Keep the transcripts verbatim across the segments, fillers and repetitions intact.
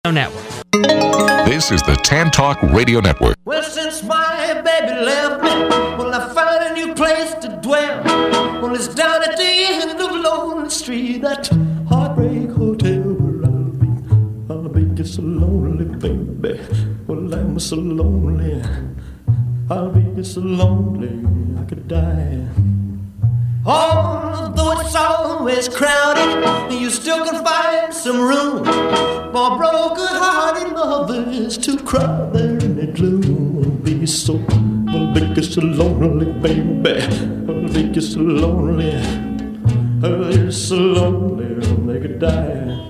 Network. This is the Tan Talk Radio Network. Well, since my baby left me, well, I found a new place to dwell. Well, it's down at the end of Lonely Street, that Heartbreak Hotel where I'll be. I'll be just so lonely, baby. Well, I'm so lonely. I'll be just so lonely, I could die. Although it's always crowded, you still can find some room for broken-hearted lovers to cry there in the gloom. I'll be so, I'll be just so lonely, baby. I'll be just so lonely. I'll be so lonely, they could die.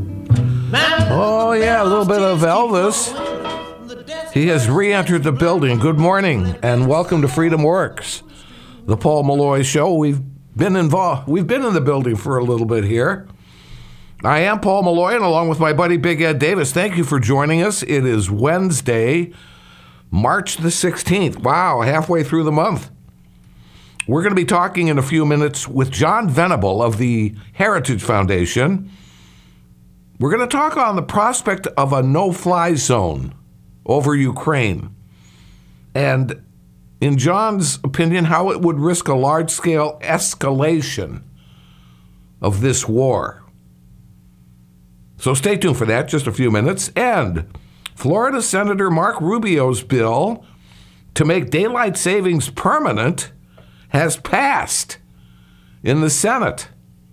Oh, yeah, a little bit of Elvis. He has re-entered the building. Good morning, and welcome to Freedom Works, the Paul Malloy Show. We've been involved. We've been in the building for a little bit here. I am Paul Malloy, and along with my buddy Big Ed Davis, thank you for joining us. It is Wednesday, March the sixteenth. Wow, halfway through the month. We're going to be talking in a few minutes with John Venable of the Heritage Foundation. We're going to talk on the prospect of a no-fly zone over Ukraine, and in John's opinion, how it would risk a large-scale escalation of this war. So stay tuned for that, just a few minutes. And Florida Senator Marco Rubio's bill to make daylight savings permanent has passed in the Senate.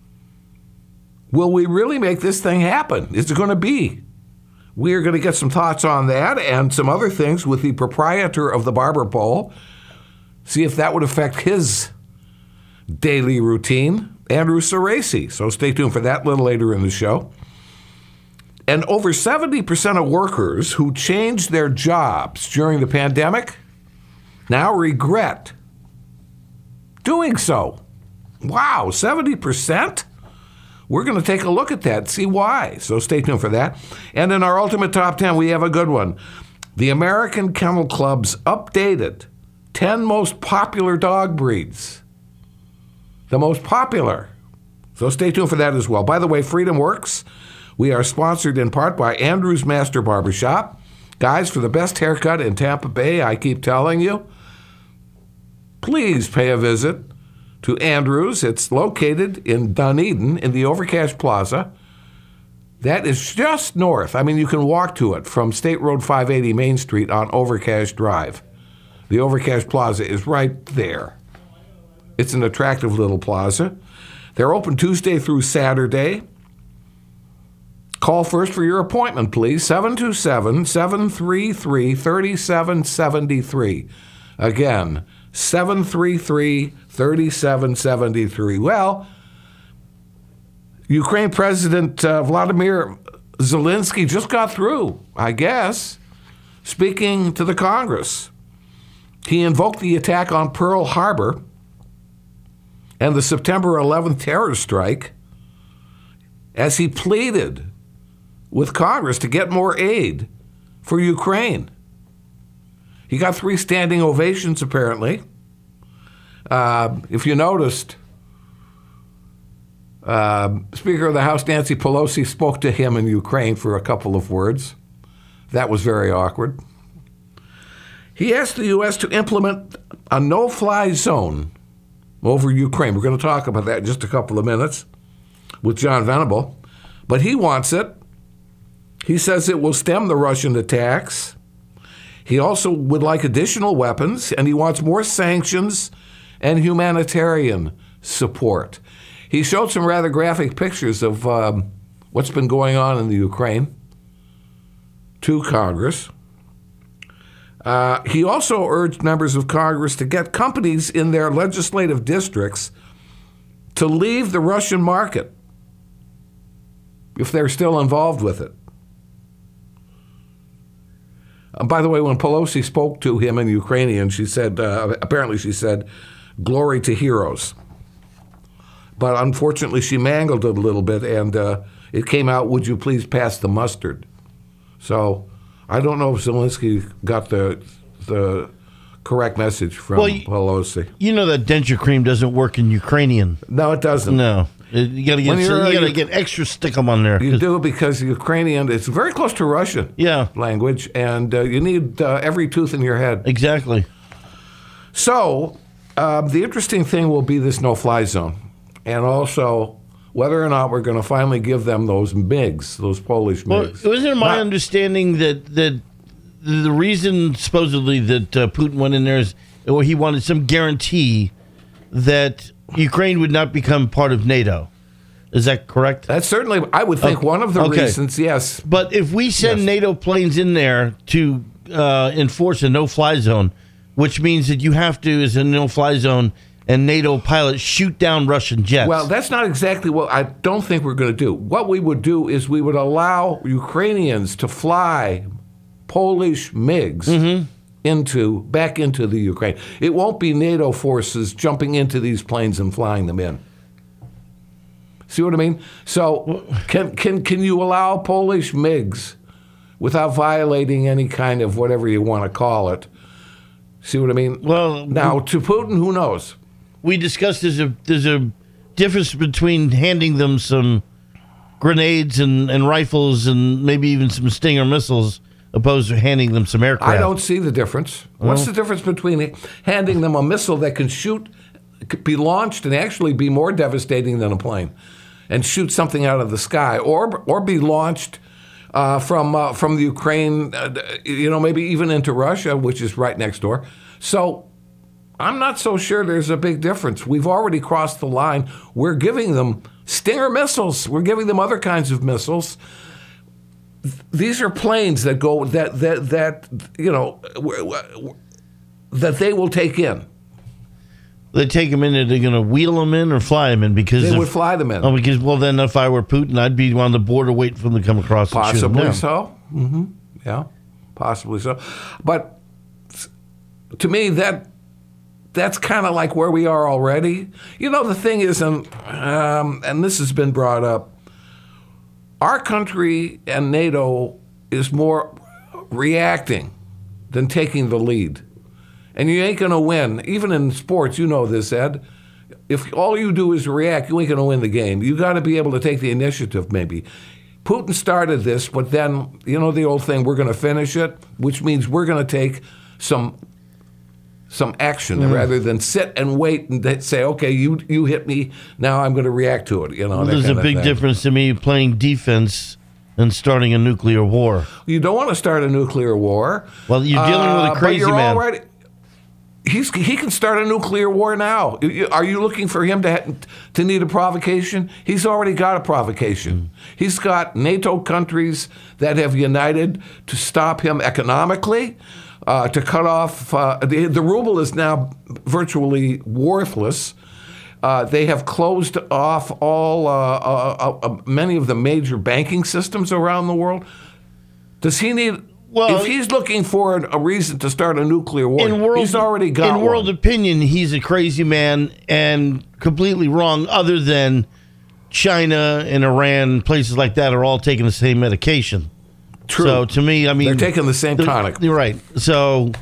Will we really make this thing happen? Is it going to be? We are going to get some thoughts on that and some other things with the proprietor of the barber pole. See if that would affect his daily routine, Andrew Cerasi. So stay tuned for that a little later in the show. And over seventy percent of workers who changed their jobs during the pandemic now regret doing so. Wow, seventy percent? We're going to take a look at that, see why. So stay tuned for that. And in our Ultimate Top ten, we have a good one. The American Kennel Club's updated ten most popular dog breeds. The most popular. So stay tuned for that as well. By the way, Freedom Works. We are sponsored in part by Andrew's Master Barbershop. Guys, for the best haircut in Tampa Bay, I keep telling you, please pay a visit to Andrew's. It's located in Dunedin in the Overcash Plaza. That is just north. I mean, you can walk to it from State Road five eighty Main Street on Overcash Drive. The Overcash Plaza is right there. It's an attractive little plaza. They're open Tuesday through Saturday. Call first for your appointment, please. seven two seven, seven three three, three seven seven three. Again, seven three three, three seven seven three. Well, Ukraine President uh, Vladimir Zelensky just got through, I guess, speaking to the Congress. He invoked the attack on Pearl Harbor and the September eleventh terror strike as he pleaded with Congress to get more aid for Ukraine. He got three standing ovations, apparently. Uh, if you noticed, uh, Speaker of the House Nancy Pelosi spoke to him in Ukraine for a couple of words. That was very awkward. He asked the U S to implement a no-fly zone over Ukraine. We're going to talk about that in just a couple of minutes with John Venable. But he wants it. He says it will stem the Russian attacks. He also would like additional weapons, and he wants more sanctions and humanitarian support. He showed some rather graphic pictures of um, what's been going on in the Ukraine to Congress. Uh, he also urged members of Congress to get companies in their legislative districts to leave the Russian market if they're still involved with it. Uh, by the way, when Pelosi spoke to him in Ukrainian, she said, uh, apparently she said, "Glory to heroes." But unfortunately, she mangled it a little bit, and uh, it came out, "Would you please pass the mustard?" So I don't know if Zelensky got the the correct message from well, Pelosi. You know that denture cream doesn't work in Ukrainian. No, it doesn't. No. You got to When get you're, so uh, you got to you- get extra stickum on there. You do because Ukrainian, it's very close to Russian Yeah. language, and uh, you need uh, every tooth in your head. Exactly. So, um, the interesting thing will be this no-fly zone, and also whether or not we're going to finally give them those MiGs, those Polish Well, MiGs. wasn't it my Not- understanding that that the reason supposedly that uh, Putin went in there is, or he wanted some guarantee that Ukraine would not become part of NATO? Is that correct? That's certainly, I would think, Okay. one of the Okay. reasons, yes. But if we send Yes. NATO planes in there to uh, enforce a no-fly zone, which means that you have to, as a no-fly zone, and NATO pilots shoot down Russian jets. Well, that's not exactly what I don't think we're going to do. What we would do is we would allow Ukrainians to fly Polish MiGs Mm-hmm. into back into the Ukraine. It won't be NATO forces jumping into these planes and flying them in. See what I mean? So can can can you allow Polish MiGs without violating any kind of whatever you want to call it? See what I mean? Well, now to Putin, who knows? we discussed there's a there's a difference between handing them some grenades and, and rifles and maybe even some Stinger missiles opposed to handing them some aircraft. I don't see the difference. What's the difference between handing them a missile that can shoot, could be launched and actually be more devastating than a plane, and shoot something out of the sky, or or be launched uh, from uh, from the Ukraine, uh, you know, maybe even into Russia, which is right next door. So I'm not so sure there's a big difference. We've already crossed the line. We're giving them Stinger missiles. We're giving them other kinds of missiles. These are planes that go that that that you know that they will take in. They take them in, and they're going to wheel them in or fly them in because They if- would fly them in. Oh, because well, then if I were Putin, I'd be on the border waiting for them to come across. And shoot 'em Possibly down. so. hmm Yeah, possibly so. But to me, that that's kind of like where we are already. You know, the thing is, and um, and this has been brought up. Our country and NATO is more reacting than taking the lead. And you ain't going to win. Even in sports, you know this, Ed. If all you do is react, you ain't going to win the game. You got to be able to take the initiative, maybe. Putin started this, but then, you know the old thing, we're going to finish it, which means we're going to take some some action Mm. rather than sit and wait and th- say, okay, you you hit me, now I'm going to react to it. You know, that There's a kind of big thing. difference to me playing defense and starting a nuclear war. You don't want to start a nuclear war. Well, you're dealing with a Uh, but crazy you're man. Already, he's he can start a nuclear war now. You- Are you looking for him to ha- to need a provocation? He's already got a provocation. He's got NATO countries that have united to stop him economically, uh, to cut off uh, the the ruble is now virtually worthless. Uh, they have closed off all uh, uh, uh, many of the major banking systems around the world. Does he need? Well, if he's looking for a reason to start a nuclear war, in world, he's already got in one. world opinion, he's a crazy man and completely wrong. Other than China and Iran, places like that are all taking the same medication. True. So to me, I mean, They're taking the same tonic. You're right. So.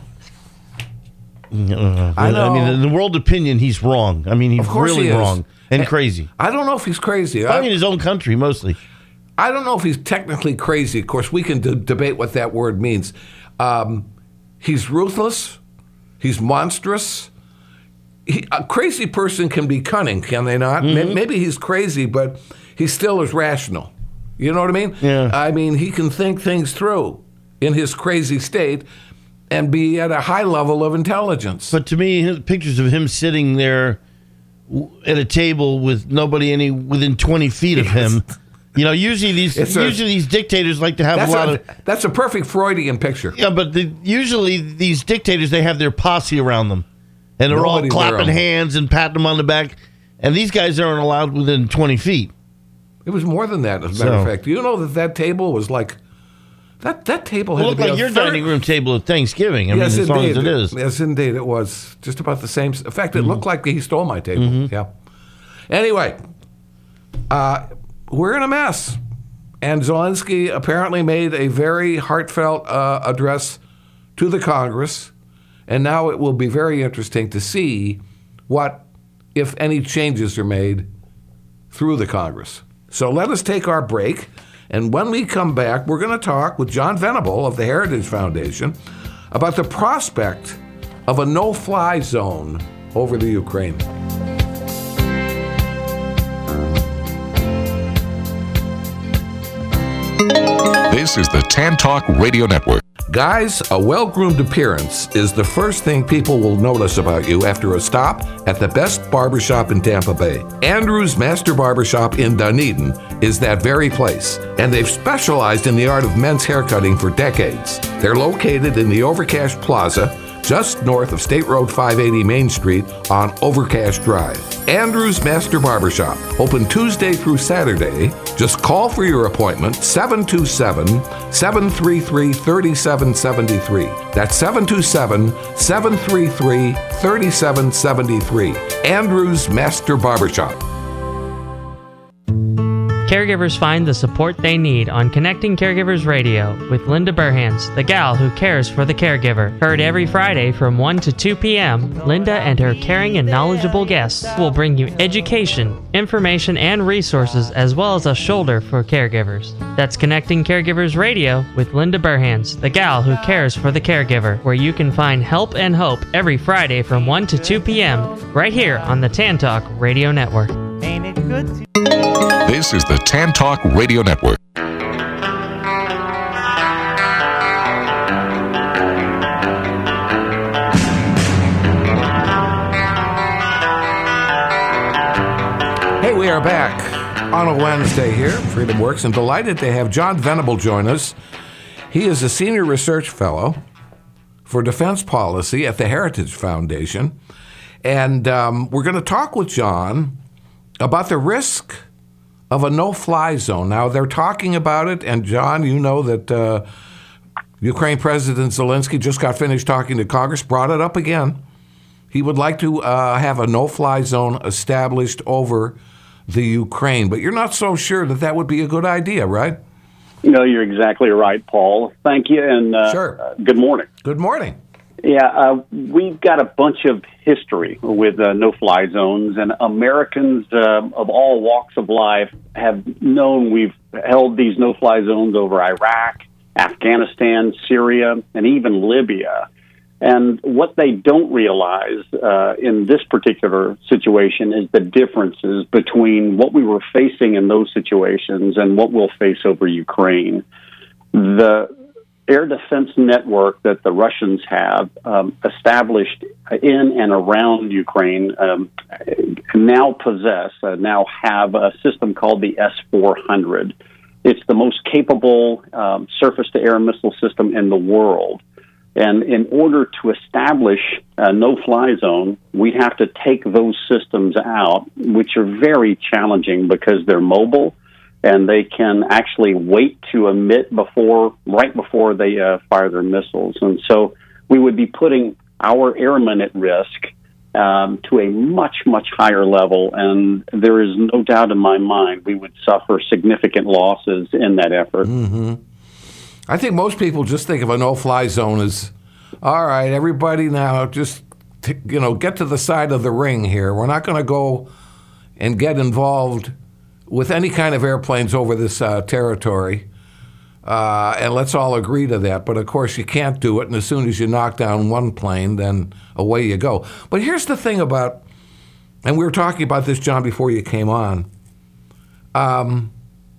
Uh, I know. mean, in the world opinion, he's wrong. I mean, he's Of course really he is. wrong and And- crazy. I don't know if he's crazy. I I, mean, his own country mostly. I don't know if he's technically crazy. Of course, we can d- debate what that word means. Um, he's ruthless. He's monstrous. He, a crazy person can be cunning, can they not? May- Mm-hmm. Maybe he's crazy, but he still is rational. You know what I mean? Yeah. I mean, he can think things through in his crazy state and be at a high level of intelligence. But to me, his pictures of him sitting there w- at a table with nobody any within twenty feet of him. You know, usually these It's a- usually these dictators like to have that's, a lot a, of that's a perfect Freudian picture. yeah, but the, usually these dictators they have their posse around them, and they're Nobody's all there clapping on them. hands and patting them on the back, and these guys aren't allowed within twenty feet. It was more than that, as a matter So- of fact. You know that that table was like that. That table It had looked to be like a your third- dining room table at Thanksgiving. I yes, mean, as indeed. long as it is. Yes, indeed, it was just about the same. In fact, it Mm-hmm. looked like he stole my table. Yeah. Anyway, uh, we're in a mess, and Zelensky apparently made a very heartfelt uh, address to the Congress, and now it will be very interesting to see what, if any, changes are made through the Congress. So let us take our break, and when we come back, we're going to talk with John Venable of the Heritage Foundation about the prospect of a no-fly zone over the Ukraine. This is the Tan Talk Radio Network. Guys, a well-groomed appearance is the first thing people will notice about you after a stop at the best barbershop in Tampa Bay. Andrew's Master Barbershop in Dunedin is that very place, and they've specialized in the art of men's haircutting for decades. They're located in the Overcash Plaza, just north of State Road five eighty Main Street on Overcash Drive. Andrew's Master Barbershop, open Tuesday through Saturday. Just call for your appointment, seven two seven, seven three three, three seven seven three. That's seven two seven, seven three three, three seven seven three. Andrew's Master Barbershop. Caregivers find the support they need on Connecting Caregivers Radio with Linda Burhans, the gal who cares for the caregiver. Heard every Friday from one to two p.m., Linda and her caring and knowledgeable guests will bring you education, information, and resources, as well as a shoulder for caregivers. That's Connecting Caregivers Radio with Linda Burhans, the gal who cares for the caregiver, where you can find help and hope every Friday from one to two p.m. right here on the Tan Talk Radio Network. Ain't it good to This is the Tan Talk Radio Network. Hey, we are back on a Wednesday here, Freedom Works, and delighted to have John Venable join us. He is a senior research fellow for defense policy at the Heritage Foundation, and um, we're going to talk with John about the risk of a no-fly zone. Now, they're talking about it, and John, you know that uh, Ukraine President Zelensky just got finished talking to Congress, brought it up again. He would like to uh, have a no-fly zone established over the Ukraine, but you're not so sure that that would be a good idea, right? No, you're exactly right, Paul. Thank you, and uh, Sure. uh, good morning. Good morning. Yeah, uh, we've got a bunch of history with uh, no-fly zones, and Americans uh, of all walks of life have known we've held these no-fly zones over Iraq, Afghanistan, Syria, and even Libya. And what they don't realize uh, in this particular situation is the differences between what we were facing in those situations and what we'll face over Ukraine. The air defense network that the Russians have um, established in and around Ukraine um, now possess, uh, now have a system called the S four hundred. It's the most capable um, surface-to-air missile system in the world. And in order to establish a no-fly zone, we'd have to take those systems out, which are very challenging because they're mobile and they can actually wait to emit before, right before they uh, fire their missiles. And so we would be putting our airmen at risk um, to a much, much higher level. And there is no doubt in my mind we would suffer significant losses in that effort. Mm-hmm. I think most people just think of a no-fly zone as, all right, everybody now just, t- you know, get to the side of the ring here. We're not going to go and get involved with any kind of airplanes over this uh, territory, uh, and let's all agree to that. But, of course, you can't do it, and as soon as you knock down one plane, then away you go. But here's the thing about, and we were talking about this, John, before you came on, um,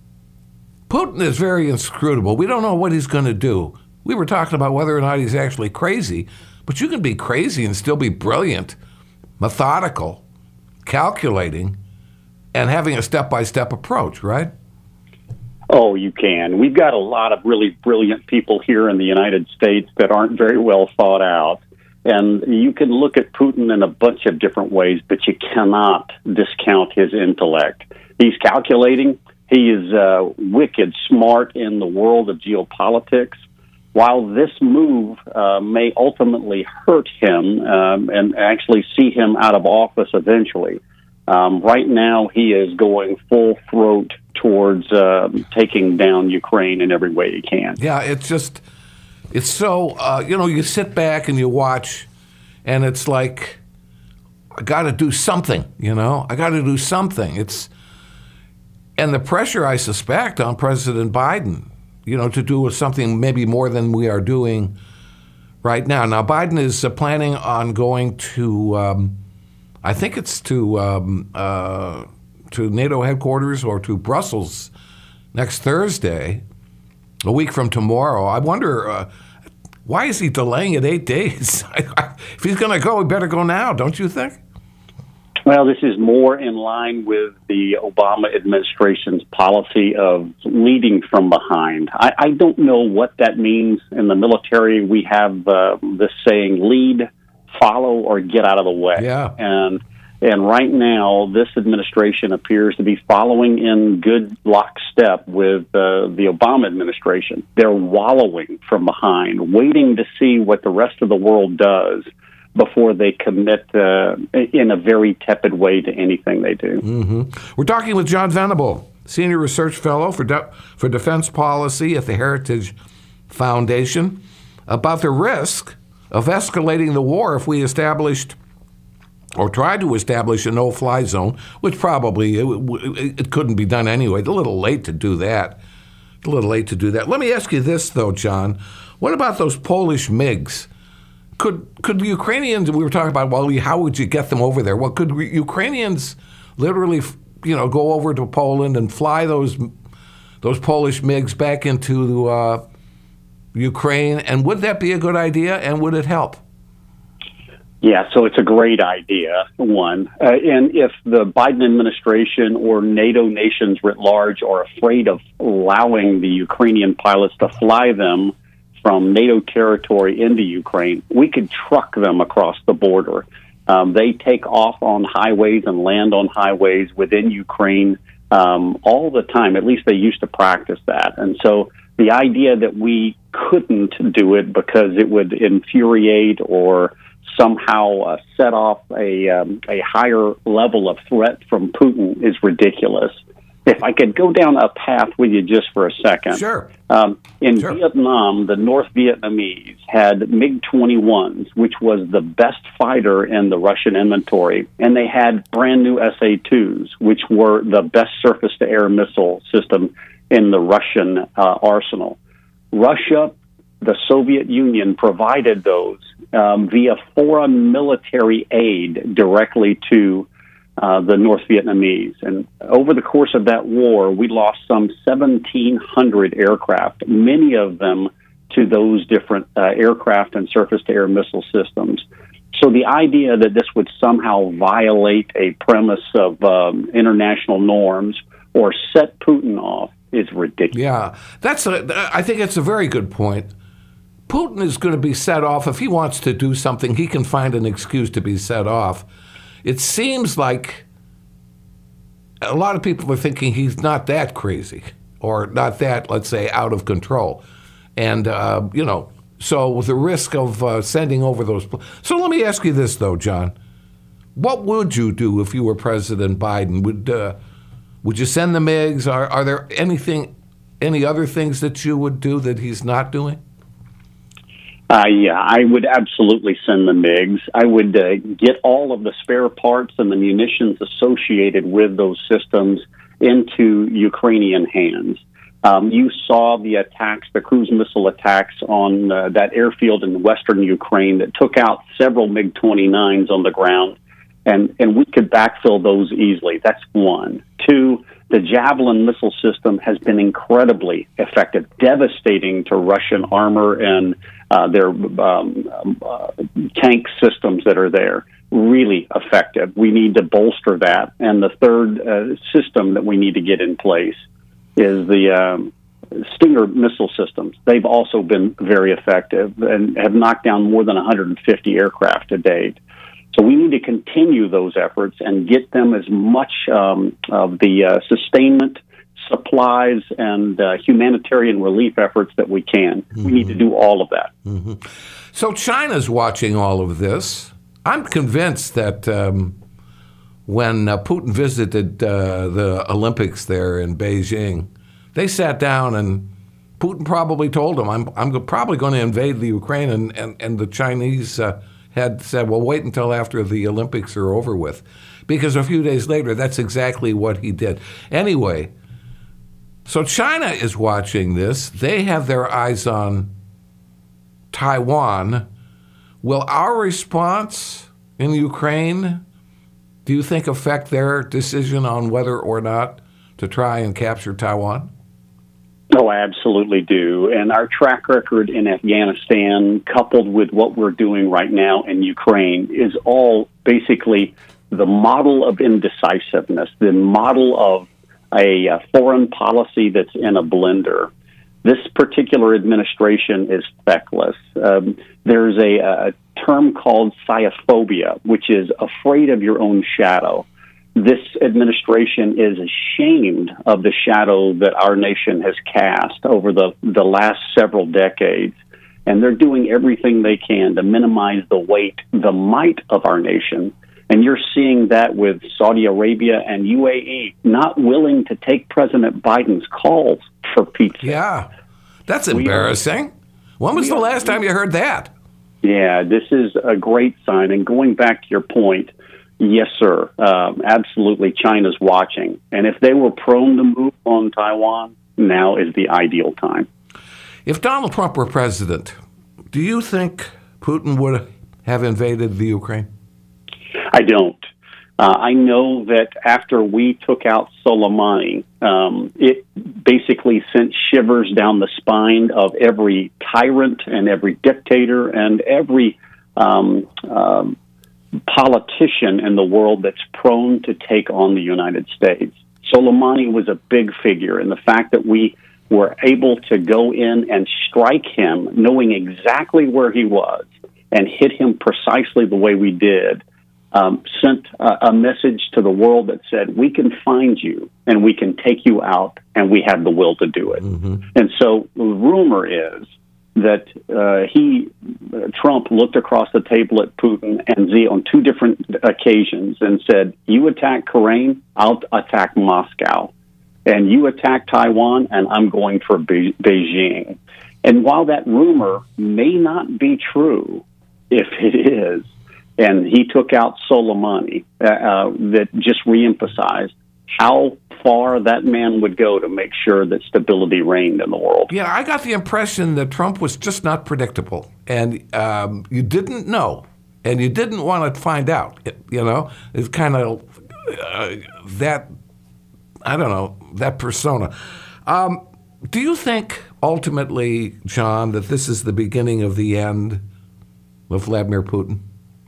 Putin is very inscrutable. We don't know what he's going to do. We were talking about whether or not he's actually crazy, but you can be crazy and still be brilliant, methodical, calculating, and having a step-by-step approach, right? Oh, you can. We've got a lot of really brilliant people here in the United States that aren't very well thought out. And you can look at Putin in a bunch of different ways, but you cannot discount his intellect. He's calculating. He is uh, wicked smart in the world of geopolitics. While this move uh, may ultimately hurt him um, and actually see him out of office eventually, um, right now he is going full throat towards uh, taking down Ukraine in every way he can. Yeah, it's just, it's so, uh, you know, you sit back and you watch, and it's like, I got to do something, you know? I got to do something. It's, and the pressure, I suspect, on President Biden, you know, to do something maybe more than we are doing right now. Now, Biden is uh, planning on going to, um, I think it's to um, uh, to NATO headquarters or to Brussels next Thursday, a week from tomorrow. I wonder, uh, why is he delaying it eight days? If he's going to go, he better go now, don't you think? Well, this is more in line with the Obama administration's policy of leading from behind. I, I don't know what that means in the military. We have uh, this saying, lead, follow, or get out of the way. Yeah. And and right now, this administration appears to be following in good lockstep with uh, the Obama administration. They're wallowing from behind, waiting to see what the rest of the world does before they commit uh, in a very tepid way to anything they do. Mm-hmm. We're talking with John Venable, Senior Research Fellow for, De- for Defense Policy at the Heritage Foundation, about the risk of escalating the war if we established or tried to establish a no-fly zone, which probably it, it couldn't be done anyway. It's a little late to do that. It's a little late to do that. Let me ask you this, though, John. What about those Polish MiGs? Could could the Ukrainians, we were talking about, well, how would you get them over there? Well, could Ukrainians literally, you know, go over to Poland and fly those those Polish MiGs back into uh, Ukraine? And would that be a good idea, and would it help? Yeah, so it's a great idea, one. Uh, and if the Biden administration or NATO nations writ large are afraid of allowing the Ukrainian pilots to fly them from NATO territory into Ukraine, we could truck them across the border. Um, they take off on highways and land on highways within Ukraine um, all the time. At least they used to practice that. And so the idea that we couldn't do it because it would infuriate or somehow uh, set off a um, a higher level of threat from Putin is ridiculous. If I could go down a path with you just for a second. Sure. Um, in sure. Vietnam, the North Vietnamese had MiG twenty-ones, which was the best fighter in the Russian inventory, and they had brand new S A twos, which were the best surface-to-air missile system in the Russian uh, arsenal. Russia, the Soviet Union, provided those um, via foreign military aid directly to uh, the North Vietnamese. And over the course of that war, we lost some seventeen hundred aircraft, many of them to those different uh, aircraft and surface-to-air missile systems. So the idea that this would somehow violate a premise of um, international norms or set Putin off is ridiculous. Yeah, that's a, I think it's a very good point. Putin is going to be set off. If he wants to do something, he can find an excuse to be set off. It seems like a lot of people are thinking he's not that crazy or not that, let's say, out of control. And, uh, you know, so with the risk of uh, sending over those. So let me ask you this, though, John. What would you do if you were President Biden? Would uh, would you send the MiGs? Are, are there anything, any other things that you would do that he's not doing? Uh, yeah, I would absolutely send the MiGs. I would uh, get all of the spare parts and the munitions associated with those systems into Ukrainian hands. Um, you saw the attacks, the cruise missile attacks on uh, that airfield in western Ukraine that took out several MiG twenty-nines on the ground, and, and we could backfill those easily. That's one. Two, the Javelin missile system has been incredibly effective, devastating to Russian armor and uh, their um, uh, tank systems that are there. Really effective. We need to bolster that. And the third uh, system that we need to get in place is the um, Stinger missile systems. They've also been very effective and have knocked down more than one hundred fifty aircraft to date. So we need to continue those efforts and get them as much um, of the uh, sustainment, supplies, and uh, humanitarian relief efforts that we can. Mm-hmm. We need to do all of that. Mm-hmm. So China's watching all of this. I'm convinced that um, when uh, Putin visited uh, the Olympics there in Beijing, they sat down and Putin probably told him, I'm, I'm probably going to invade the Ukraine, and, and, and the Chinese uh, had said, well, wait until after the Olympics are over with. Because a few days later, that's exactly what he did. Anyway, So China is watching this. They have their eyes on Taiwan. Will our response in Ukraine, do you think, affect their decision on whether or not to try and capture Taiwan? Oh, I absolutely do. And our track record in Afghanistan, coupled with what we're doing right now in Ukraine, is all basically the model of indecisiveness, the model of a, a foreign policy that's in a blender. This particular administration is feckless. Um, there's a, a term called xenophobia, which is afraid of your own shadow. This administration is ashamed of the shadow that our nation has cast over the, the last several decades, and they're doing everything they can to minimize the weight, the might of our nation. And you're seeing that with Saudi Arabia and U A E not willing to take President Biden's calls for Pete's sake. Yeah, that's embarrassing. When was the last time you heard that? Yeah, this is a great sign. And going back to your point, yes, sir, um, absolutely, China's watching. And if they were prone to move on Taiwan, now is the ideal time. If Donald Trump were president, do you think Putin would have invaded the Ukraine? I don't. Uh, I know that after we took out Soleimani, um, it basically sent shivers down the spine of every tyrant and every dictator and every um, um, politician in the world that's prone to take on the United States. Soleimani was a big figure, and the fact that we were able to go in and strike him, knowing exactly where he was, and hit him precisely the way we did, Um, sent a, a message to the world that said, we can find you and we can take you out, and we have the will to do it. Mm-hmm. And so the rumor is that uh, he, uh, Trump, looked across the table at Putin and Xi on two different occasions and said, you attack Ukraine, I'll attack Moscow. And you attack Taiwan, and I'm going for Be- Beijing. And while that rumor may not be true, if it is, and he took out Soleimani, uh, uh, that just reemphasized how far that man would go to make sure that stability reigned in the world. Yeah, I got the impression that Trump was just not predictable, and um, you didn't know, and you didn't want to find out. It, you know, it's kind of uh, that, I don't know, that persona. Um, do you think ultimately, John, that this is the beginning of the end of Vladimir Putin?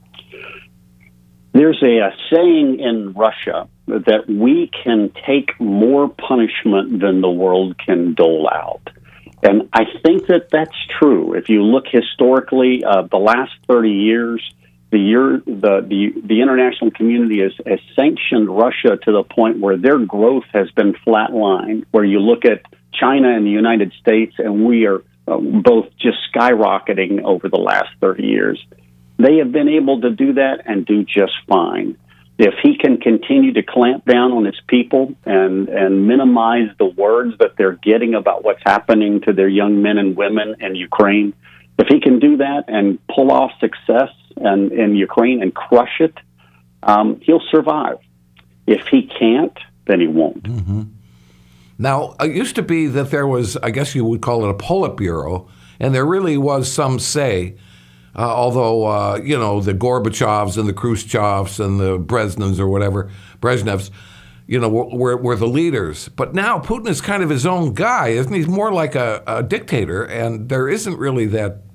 There's a, a saying in Russia that we can take more punishment than the world can dole out. And I think that that's true. If you look historically, uh, the last thirty years, the year the, the, the international community has, has sanctioned Russia to the point where their growth has been flatlined, where you look at China and the United States, and we are uh, both just skyrocketing over the last thirty years. They have been able to do that and do just fine. If he can continue to clamp down on his people and, and minimize the words that they're getting about what's happening to their young men and women in Ukraine, if he can do that and pull off success in, in Ukraine and crush it, um, he'll survive. If he can't, then he won't. Mm-hmm. Now, it used to be that there was, I guess you would call it a Politburo, and there really was some say. Uh, although, uh, you know, the Gorbachevs and the Khrushchevs and the Brezhnevs or whatever, Brezhnevs, you know, were, were the leaders. But now Putin is kind of his own guy, isn't he? He's more like a, a dictator, and there isn't really that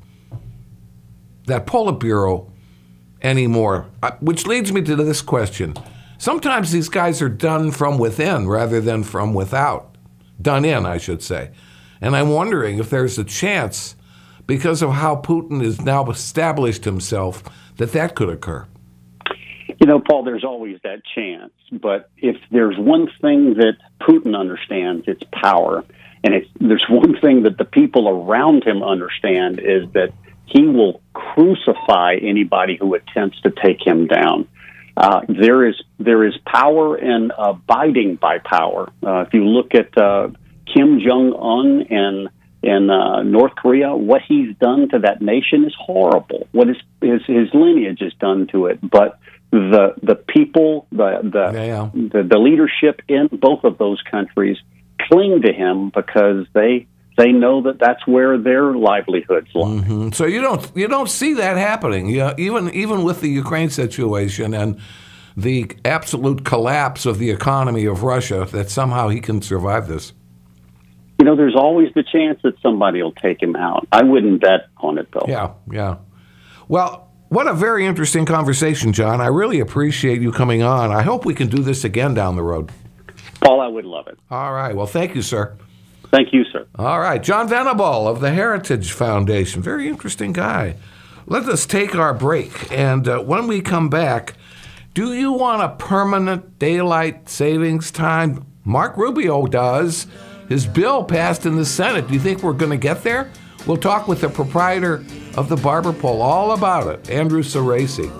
that Politburo anymore. Uh, which leads me to this question. Sometimes these guys are done from within rather than from without. Done in, I should say. And I'm wondering if there's a chance, because of how Putin has now established himself, that that could occur. You know, Paul, there's always that chance. But if there's one thing that Putin understands, it's power. And it's, there's one thing that the people around him understand, is that he will crucify anybody who attempts to take him down. Uh, there is there is power in abiding by power. Uh, if you look at uh, Kim Jong-un and in uh, North Korea, what he's done to that nation is horrible. What his, his his lineage has done to it, but the the people, the the, yeah, yeah. the the leadership in both of those countries cling to him because they they know that that's where their livelihoods lie. Mm-hmm. So you don't you don't see that happening. Yeah, even even with the Ukraine situation and the absolute collapse of the economy of Russia, that somehow he can survive this. You know, there's always the chance that somebody will take him out. I wouldn't bet on it, though. Yeah, yeah. Well, what a very interesting conversation, John. I really appreciate you coming on. I hope we can do this again down the road. Paul, I would love it. All right. Well, thank you, sir. Thank you, sir. All right. John Venable of the Heritage Foundation. Very interesting guy. Let us take our break. And uh, when we come back, do you want a permanent daylight savings time? Mark Rubio does. His bill passed in the Senate. Do you think we're going to get there? We'll talk with the proprietor of the Barber Pole all about it, Andrew Cerasi.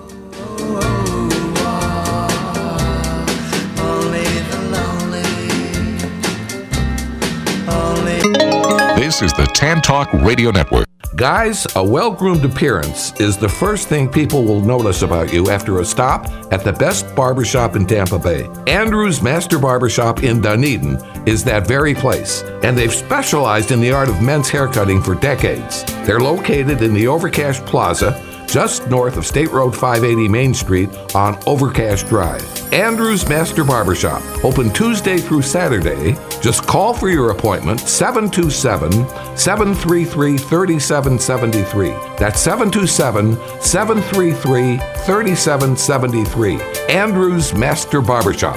This is the Tan Talk Radio Network. Guys, a well-groomed appearance is the first thing people will notice about you after a stop at the best barbershop in Tampa Bay. Andrew's Master Barbershop in Dunedin is that very place, and they've specialized in the art of men's haircutting for decades. They're located in the Overcash Plaza, just north of State Road five eighty Main Street on Overcash Drive. Andrew's Master Barbershop, open Tuesday through Saturday. Just call for your appointment, seven two seven, seven three three, three seven seven three. That's seven two seven, seven three three, three seven seven three. Andrew's Master Barbershop.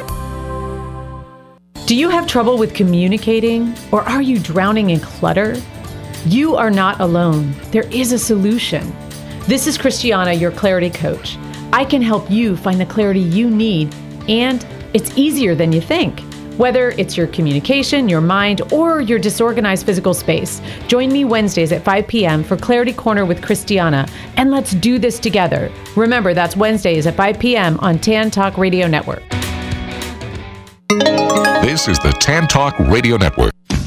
Do you have trouble with communicating, or are you drowning in clutter? You are not alone. There is a solution. This is Christiana, your clarity coach. I can help you find the clarity you need, and it's easier than you think. Whether it's your communication, your mind, or your disorganized physical space, join me Wednesdays at five p.m. for Clarity Corner with Christiana, and let's do this together. Remember, that's Wednesdays at five p.m. on Tan Talk Radio Network. This is the Tan Talk Radio Network.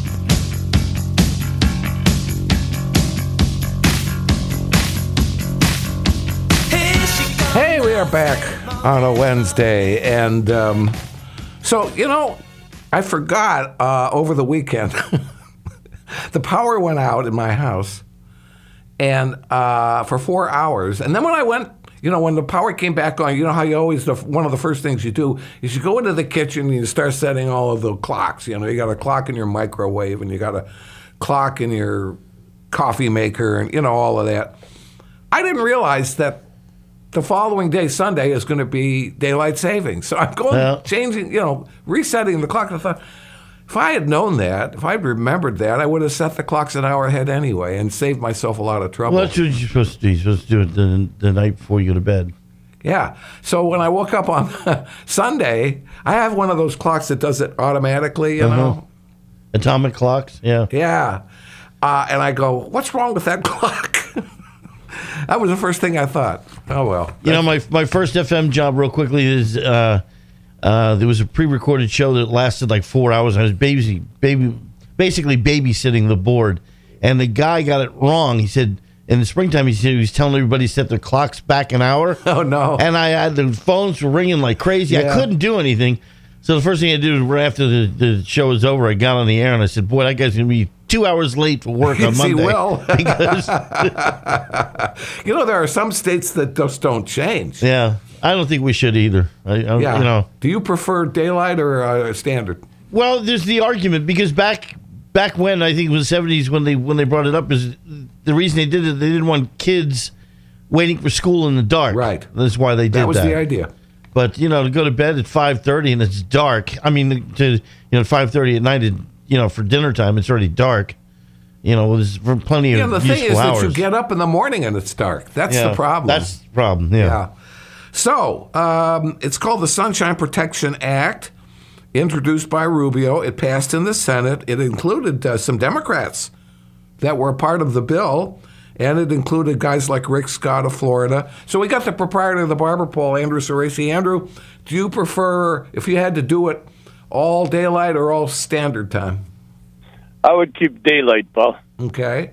Hey, we are back on a Wednesday, and um, so, you know, I forgot uh, over the weekend, the power went out in my house, and uh, for four hours, and then when I went, you know, when the power came back on, you know how you always, the, one of the first things you do is you go into the kitchen and you start setting all of the clocks. You know, you got a clock in your microwave, and you got a clock in your coffee maker, and, you know, all of that. I didn't realize that the following day, Sunday, is going to be daylight savings. So I'm going, well, changing, you know, resetting the clock. I thought, if I had known that, if I'd remembered that, I would have set the clocks an hour ahead anyway and saved myself a lot of trouble. Well, that's what you're supposed to do. You're supposed to do it the, the night before you go to bed. Yeah. So when I woke up on Sunday, I have one of those clocks that does it automatically, you Uh-huh. know. Atomic clocks, yeah. Yeah. Uh, and I go, what's wrong with that clock? That was the first thing I thought. Oh, well. You know, my my first F M job, real quickly, is uh, uh, there was a pre-recorded show that lasted like four hours. I was baby, baby, basically babysitting the board, and the guy got it wrong. He said in the springtime, he said he was telling everybody to set their clocks back an hour. Oh, no. And I had the phones were ringing like crazy. Yeah. I couldn't do anything. So the first thing I did was right after the, the show was over, I got on the air and I said, "Boy, that guy's gonna be two hours late for work on Yes, Monday." he will. because You know, there are some states that just don't change. yeah, I don't think we should either. I, I Yeah. you know. Do you prefer daylight or uh, standard? Well, there's the argument because back back when I think it was the seventies when they when they brought it up is the reason they did it, they didn't want kids waiting for school in the dark. Right. That's why they did that. That was the idea. But you know, to go to bed at five thirty and it's dark. I mean, to you know, five thirty at night, it, you know, for dinner time, it's already dark. You know, there's plenty of Yeah, the useful thing is hours. that you get up in the morning and it's dark. That's Yeah, the problem. That's the problem. Yeah. Yeah. So, um, it's called the Sunshine Protection Act, introduced by Rubio. It passed in the Senate. It included uh, some Democrats that were a part of the bill, and it included guys like Rick Scott of Florida. So we got the proprietor of the Barber Pole, Andrew Cerasi. Andrew, do you prefer, if you had to do it, all daylight or all standard time? I would keep daylight, Paul. Okay.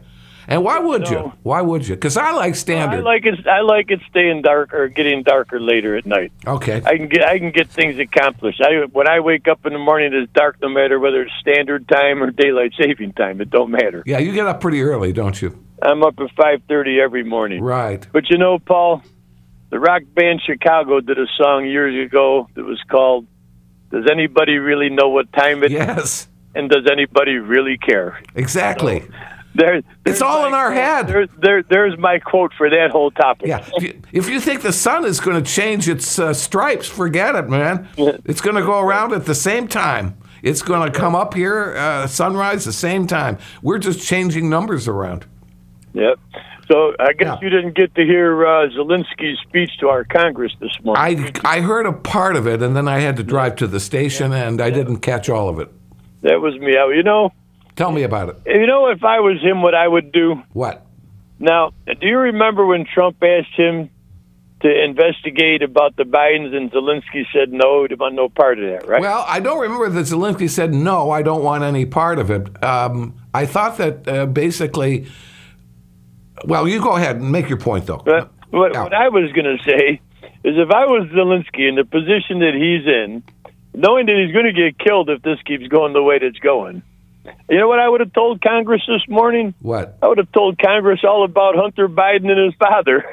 And why would you? No. Why would you? Because I like I standard. like it. I like it staying dark or getting darker later at night. Okay. I can get I can get things accomplished. I when I wake up in the morning, it's dark no matter whether it's standard time or daylight saving time. It don't matter. Yeah, you get up pretty early, don't you? I'm up at five thirty every morning. Right. But you know, Paul, the rock band Chicago did a song years ago that was called "Does Anybody Really Know What Time It Is?" Yes. And does anybody really care? Exactly. So, there, It's there's all my in our quote. head. There, there, there's my quote for that whole topic. Yeah. If you, if you think the sun is going to change its uh, stripes, forget it, man. It's going to go around at the same time. It's going to come up here, uh, sunrise, the same time. We're just changing numbers around. Yep. So I guess Yeah. you didn't get to hear uh, Zelensky's speech to our Congress this morning. I, I heard a part of it, and then I had to drive to the station, and I didn't catch all of it. That was me. You know, Tell me about it. you know, if I was him, what I would do. What? Now, do you remember when Trump asked him to investigate about the Bidens, and Zelensky said no, he want no part of that, right? Well, I don't remember that Zelensky said, no, I don't want any part of it. Um, I thought that uh, basically, well, you go ahead and make your point, though. But what, Yeah. what I was going to say is if I was Zelensky in the position that he's in, knowing that he's going to get killed if this keeps going the way that it's going, you know what I would have told Congress this morning? What? I would have told Congress all about Hunter Biden and his father.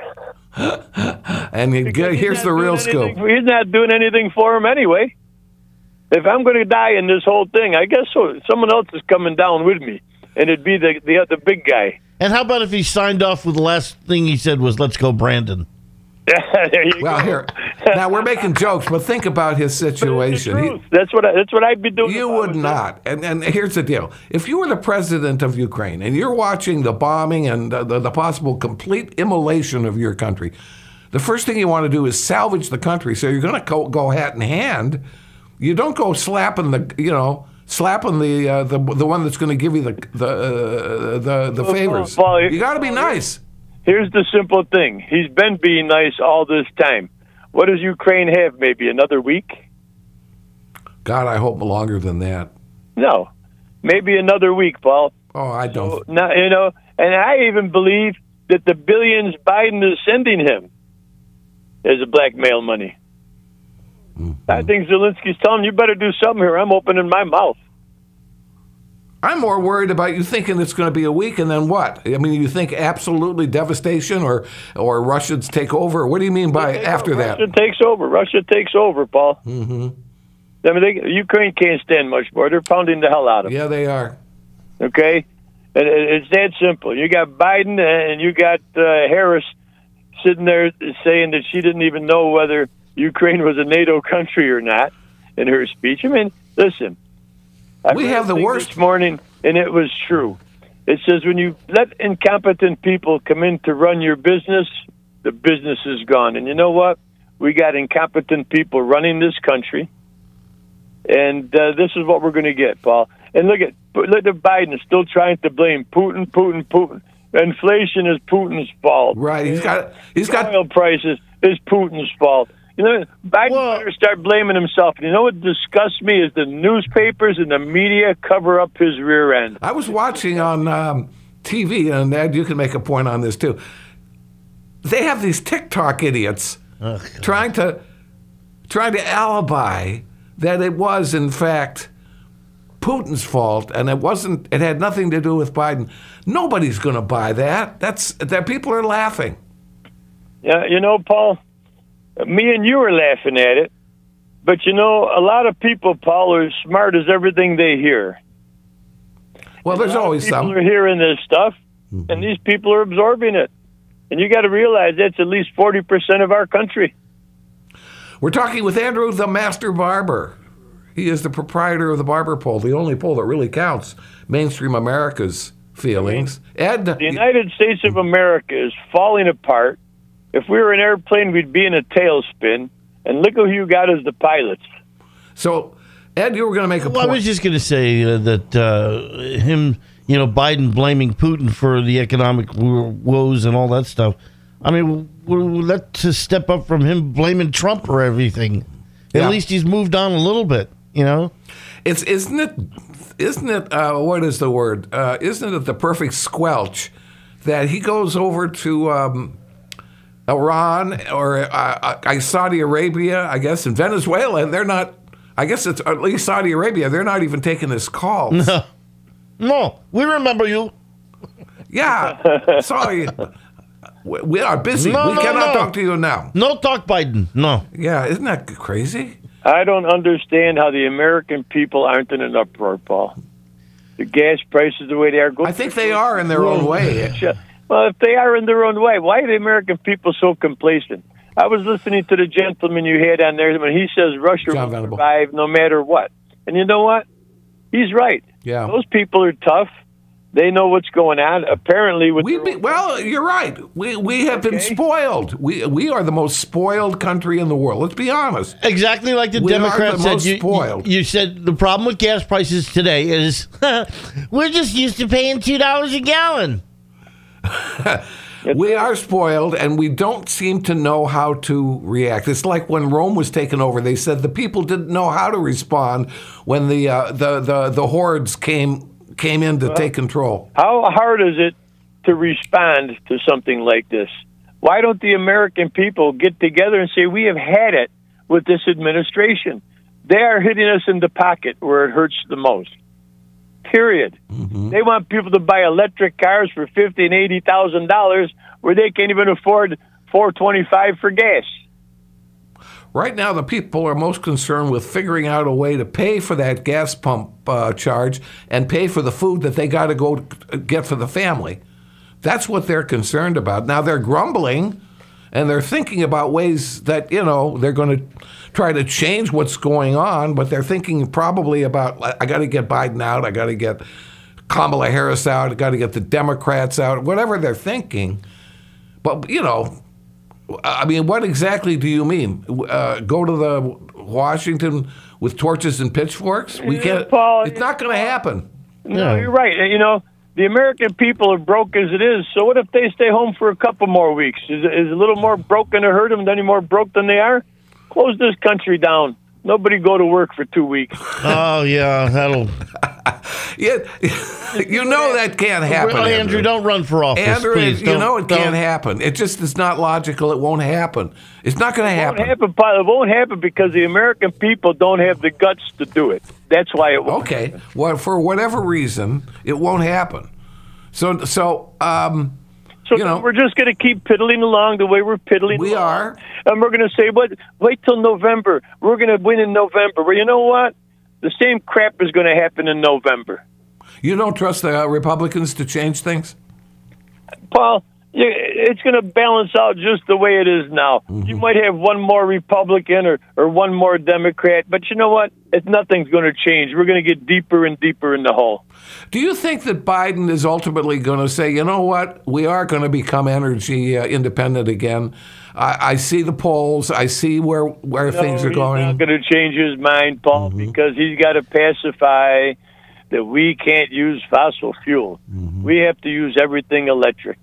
And you get, He's here's not the real doing scoop. anything- He's not doing anything for him anyway. If I'm going to die in this whole thing, I guess so. Someone else is coming down with me, and it'd be the the, the big guy. And how about if he signed off with the last thing he said was, let's go, Brandon? there you Well, go. here. Now, we're making jokes, but think about his But it's the situation. He- truth. That's what I, that's what I'd be doing. You if I would was him. not. And, and here's the deal. If you were the president of Ukraine and you're watching the bombing and uh, the, the possible complete immolation of your country, the first thing you want to do is salvage the country. So you're going to go, go hat in hand. You don't go slapping the, you know, slapping the uh, the the one that's going to give you the the uh, the, the Well, favors. Paul, You got to be Paul, nice. Here's the simple thing. He's been being nice all this time. What does Ukraine have? Maybe another week? God, I hope longer than that. No. Maybe another week, Paul. Oh, I don't. Now, you know, and I even believe that the billions Biden is sending him is a blackmail money. Mm-hmm. I think Zelensky's telling him, you better do something here. I'm opening my mouth. I'm more worried about you thinking it's going to be a week and then what? I mean, you think absolutely devastation or or Russians take over? What do you mean by Take after over. that? Russia takes over. Russia takes over, Paul. Mm-hmm. I mean, they, Ukraine can't stand much more. They're pounding the hell out of it. Yeah, they are. Okay? And it- it's that simple. You got Biden and you got uh, Harris sitting there saying that she didn't even know whether Ukraine was a NATO country or not in her speech. I mean, listen. I We read have a the thing worst- this morning, and it was true. It says when you let incompetent people come in to run your business, the business is gone. And you know what? We got incompetent people running this country, and uh, this is what we're going to get, Paul. And look at look at Biden still trying to blame Putin, Putin, Putin. Inflation is Putin's fault. Right. He's got he's got Oil prices is Putin's fault. You know, Biden Well- better start blaming himself. And you know what disgusts me is the newspapers and the media cover up his rear end. I was watching on um, T V, and Ed, you can make a point on this too. They have these TikTok idiots trying to trying to alibi that it was in fact Putin's fault, and it wasn't. It had nothing to do with Biden. Nobody's going to buy that. That's that. People are laughing. Yeah, you know, Paul, me and you are laughing at it, but you know, a lot of people, Paul, are as smart as everything they hear. Well, there's A lot of always people some. are hearing this stuff, and these people are absorbing it. And you got to realize that's at least forty percent of our country. We're talking with Andrew the Master Barber. He is the proprietor of the Barber Poll, the only poll that really counts mainstream America's feelings. Ed, The United States of America is falling apart. If we were an airplane, we'd be in a tailspin. And look who you got as the pilots. so Ed, you were going to make a Well, I point. was just going to say uh, that uh, him, you know, Biden blaming Putin for the economic wo- woes and all that stuff. I mean, w- let's just step up from him blaming Trump for everything. At Yeah. least he's moved on a little bit, you know? It's isn't it isn't it uh, what is the word? Uh, isn't it the perfect squelch that he goes over to um, Iran or uh, uh, Saudi Arabia, I guess, and Venezuela, and they're not, I guess it's at least Saudi Arabia, they're not even taking his calls. No, no, we remember you. Yeah, sorry. We we are busy. No, we no, cannot no. talk to you now. No talk, Biden. No. Yeah, isn't that crazy? I don't understand how the American people aren't in an uproar, Paul. The gas prices the way they are. Go I think they are in their own way. Well, if they are in their own way, why are the American people so complacent? I was listening to the gentleman you had on there when he says Russia John will Venable. survive no matter what. And you know what? He's right. Yeah. Those people are tough. They know what's going on. Apparently, with We their be, own- well, you're right. We we have been Okay. spoiled. We we are the most spoiled country in the world. Let's be honest. Exactly like the We are Democrats the said. most You, spoiled. you, you said the problem with gas prices today is we're just used to paying two dollars a gallon. We are spoiled, and we don't seem to know how to react. It's like when Rome was taken over. They said the people didn't know how to respond when the uh, the, the the hordes came came in to take control. How hard is it to respond to something like this? Why don't the American people get together and say, we have had it with this administration? They are hitting us in the pocket where it hurts the most. Period. Mm-hmm. They want people to buy electric cars for fifty and eighty thousand dollars where they can't even afford four twenty five for gas. Right now, the people are most concerned with figuring out a way to pay for that gas pump uh, charge and pay for the food that they got to go get for the family. That's what they're concerned about. Now, they're grumbling, and they're thinking about ways that, you know, they're going to try to change what's going on, but they're thinking probably about, I got to get Biden out, I got to get Kamala Harris out, I got to get the Democrats out, whatever they're thinking. But, you know, I mean, what exactly do you mean? Uh, go to the Washington with torches and pitchforks? We can't. Paul, It's not going to happen. No, you're right. You know, the American people are broke as it is. So what if they stay home for a couple more weeks? Is, is a little more broke going to hurt them any more broke than they are? Close this country down. Nobody go to work for two weeks. Oh yeah, that'll. Yeah, you know that can't happen, Well, Andrew, Andrew. don't run for office, Andrew, please. you Don't- know it don't. can't happen. It just is not logical. It won't happen. It's not going to It won't happen. happen, Paul. It won't happen because the American people don't have the guts to do it. That's why it won't. Okay. Well, for whatever reason, it won't happen. So, so um, So you know, we're just going to keep piddling along the way we're piddling we along. are. And we're going to say, "What? Wait till November. We're going to win in November." Well, you know what? The same crap is going to happen in November. You don't trust the uh, Republicans to change things? Paul, you- it's going to balance out just the way it is now. Mm-hmm. You might have one more Republican or, or one more Democrat, but you know what? It's, nothing's going to change. We're going to get deeper and deeper in the hole. Do you think that Biden is ultimately going to say, you know what, we are going to become energy uh, independent again? I, I see the polls. I see where where things No, are going. He's not going to change his mind, Paul, Mm-hmm. because he's got to pacify that we can't use fossil fuel. Mm-hmm. We have to use everything electric.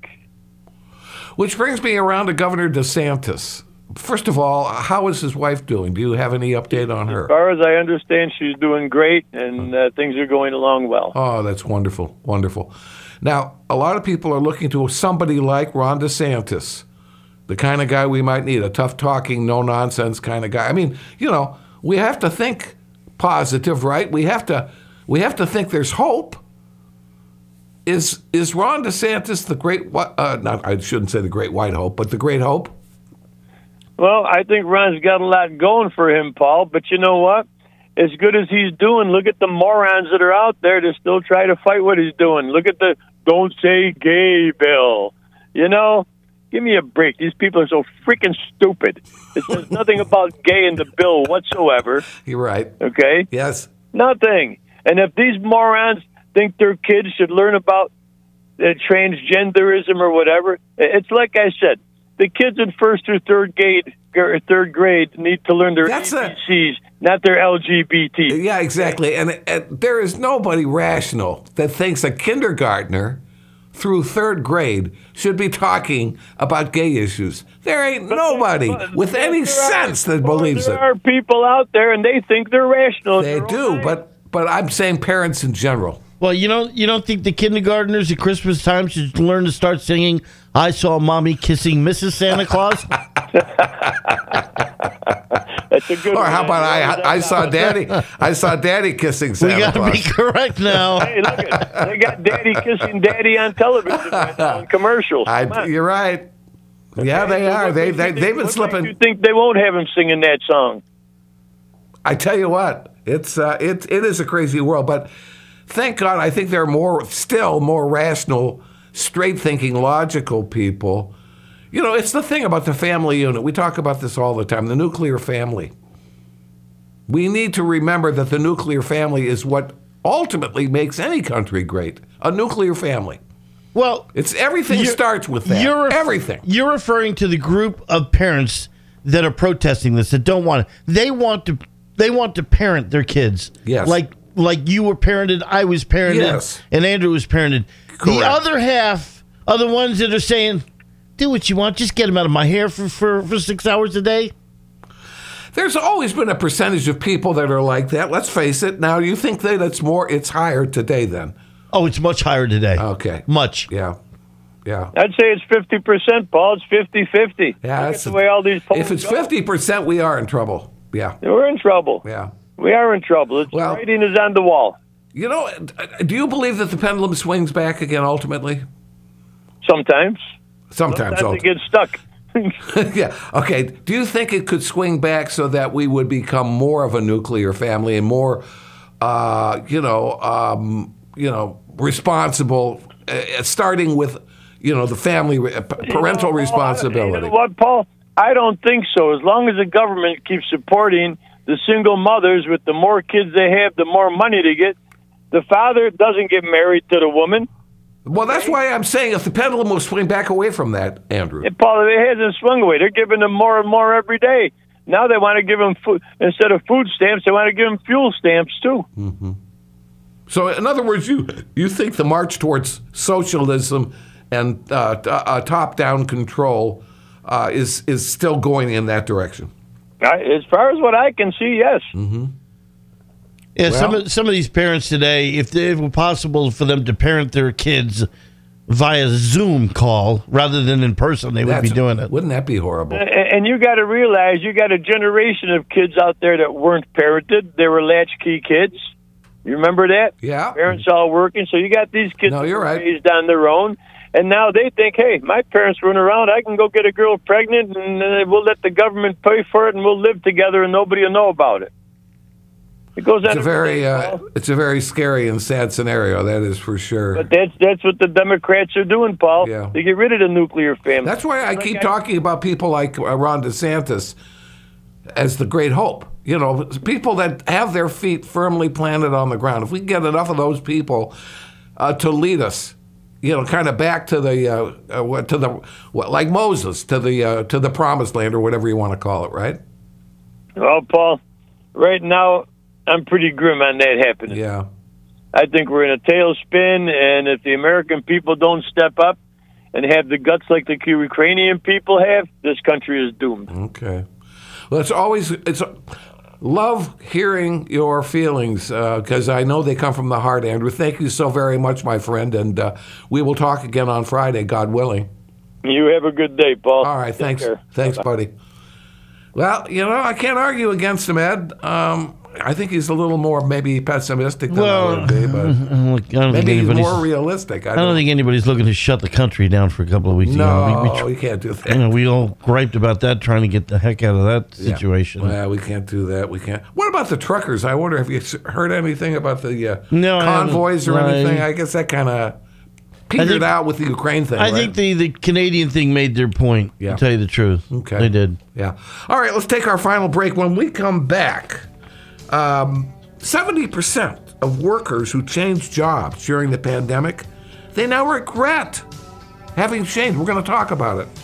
Which brings me around to Governor DeSantis. First of all, how is his wife doing? Do you have any update on As her? far as I understand, she's doing great, and uh, things are going along well. Oh, that's wonderful, wonderful. Now, a lot of people are looking to somebody like Ron DeSantis, the kind of guy we might need, a tough-talking, no-nonsense kind of guy. I mean, you know, we have to think positive, right? We have to, we have to think there's hope. Is is Ron DeSantis the great? whi- Uh, not, I shouldn't say the great white hope, but the great hope. Well, I think Ron's got a lot going for him, Paul, but you know what? As good as he's doing, look at the morons that are out there that still try to fight what he's doing. Look at the don't say gay bill. You know, give me a break. These people are so freaking stupid. It says nothing about gay in the bill whatsoever, You're right. okay? Yes. Nothing. And if these morons think their kids should learn about uh, transgenderism or whatever, it's like I said, the kids in first through third grade, or third grade need to learn their That's A a- B Cs, not their L G B T. Yeah, exactly. And, and there is nobody rational that thinks a kindergartner through third grade should be talking about gay issues. There ain't nobody but- with but any there are- sense that well, believes there it. are people out there, and they think they're rational. in They their own do, mind. but but I'm saying parents in general. Well, you don't you don't think the kindergartners at Christmas time should learn to start singing "I Saw Mommy Kissing Missus Santa Claus"? That's a good Or one. how about I I saw Daddy I saw Daddy kissing Santa We got to Claus. be correct now. Hey, look at they got Daddy kissing Daddy on television right now in commercials. Come I, on. you're right. Yeah, they are. They they they've been What makes slipping. You think they won't have him singing that song? I tell you what, it's uh, it it is a crazy world, but thank God, I think there are more, still more rational, straight-thinking, logical people. You know, it's the thing about the family unit. We talk about this all the time, the nuclear family. We need to remember that the nuclear family is what ultimately makes any country great. A nuclear family. Well, It's everything You're- starts with that. You're ref- everything. You're referring to the group of parents that are protesting this, that don't want it. They want to. They want to parent their kids. Yes. Like like you were parented, I was parented, Yes. and Andrew was parented. The Correct. other half are the ones that are saying, "Do what you want. Just get them out of my hair for for, for six hours a day." There's always been a percentage of people that are like that. Let's face it. Now, you think that it's more, it's higher today then? Oh, it's much higher today. Okay. Much. Yeah. Yeah. I'd say it's fifty percent, Paul. It's fifty-fifty. Yeah, Look that's at the way all these polls if it's go. fifty percent, we are in trouble. Yeah. We're in trouble. Yeah. We are in trouble. It's Well- writing is on the wall. You know, do you believe that the pendulum swings back again ultimately? Sometimes. Sometimes. Sometimes ulti- they get stuck. yeah. Okay. Do you think it could swing back so that we would become more of a nuclear family and more, uh, you know, um, you know, responsible, uh, starting with, you know, the family uh, p- parental You know, responsibility? You know what, Paul? I don't think so. As long as the government keeps supporting the single mothers with the more kids they have, the more money they get. The father doesn't get married to the woman. Well, that's why I'm saying if the pendulum will swing back away from that, Andrew. And Paul, it hasn't swung away. They're giving them more and more every day. Now they want to give them food instead of food stamps. They want to give them fuel stamps too. Mm-hmm. So, in other words, you you think the march towards socialism and uh, t- uh, top-down control uh, is is still going in that direction? I, as far as what I can see, yes. Mm-hmm. Yeah, some Well- of some of these parents today, if it were possible for them to parent their kids via Zoom call rather than in person, they would be That's- doing it. Wouldn't that be horrible? And, and you got to realize you got a generation of kids out there that weren't parented. They were latchkey kids. You remember that? Yeah. Parents all working. So you got these kids No, that you're were right. raised on their own. And now they think, hey, my parents weren't around. I can go get a girl pregnant, and uh, we'll let the government pay for it, and we'll live together, and nobody will know about it. It goes on It's a every very day, uh, Paul. it's a very scary and sad scenario. That is for sure. But that's that's what the Democrats are doing, Paul. Yeah. They get rid of the nuclear family. That's why I Like keep I- talking about people like uh, Ron DeSantis as the great hope. You know, people that have their feet firmly planted on the ground. If we can get enough of those people uh, to lead us, you know, kind of back to the uh, uh, what- to the what, like Moses to the uh, to the promised land or whatever you want to call it, right? Well, Paul, right now I'm pretty grim on that happening. Yeah. I think we're in a tailspin, and if the American people don't step up and have the guts like the Ukrainian people have, this country is doomed. Okay. Well, it's always it's love hearing your feelings because I know they come from the heart, Andrew. Thank you so very much, my friend, and uh, we will talk again on Friday, God willing. You have a good day, Paul. All right, Take thanks, care. thanks, Bye-bye. buddy. Well, you know, I can't argue against him, Ed. Um, I think he's a little more maybe pessimistic than Well, I would be, but Look, I don't think maybe he's anybody's. more realistic. I I don't, don't think anybody's looking to shut the country down for a couple of weeks. You know, No, we, we, tr- we can't do that. you know, we all griped about that, trying to get the heck out of that Yeah. situation. Well, we can't do that. We can't. What about the truckers? I wonder if you heard anything about the uh, No, I convoys or haven't. No, anything. I- I guess that kind of petered think- out with the Ukraine thing. I right? think the, the Canadian thing made their point, Yeah. to tell you the truth. Okay. They did. Yeah. All right, let's take our final break. When we come back, um, seventy percent of workers who changed jobs during the pandemic, they now regret having changed. We're going to talk about it.